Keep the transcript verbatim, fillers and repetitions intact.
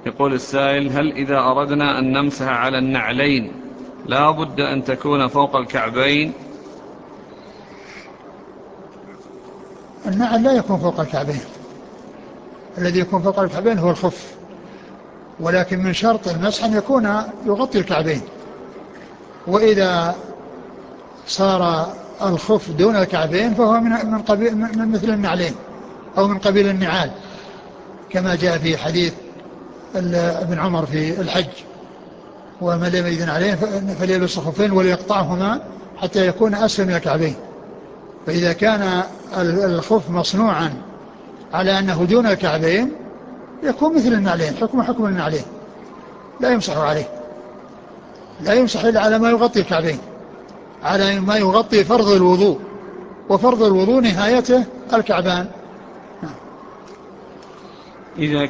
يقول السائل: هل إذا أردنا أن نمسح على النعلين لا بد أن تكون فوق الكعبين؟ النعل لا يكون فوق الكعبين، الذي يكون فوق الكعبين هو الخف، ولكن من شرط المسح أن يكون يغطي الكعبين. وإذا صار الخف دون الكعبين فهو من من قبيل من مثل النعلين أو من قبيل النعال، كما جاء في حديث ابن عمر في الحج: ومن لم يجد عليه فليلبس الخفين وليقطعهما حتى يكون أسفل من الكعبين. فإذا كان الخف مصنوعا على أنه دون الكعبين يكون مثل النعلين، حكم حكم النعلين، لا يمسح عليه، لا يمسح إلا على ما يغطي الكعبين، على ما يغطي فرض الوضوء، وفرض الوضوء نهايته الكعبان. إذا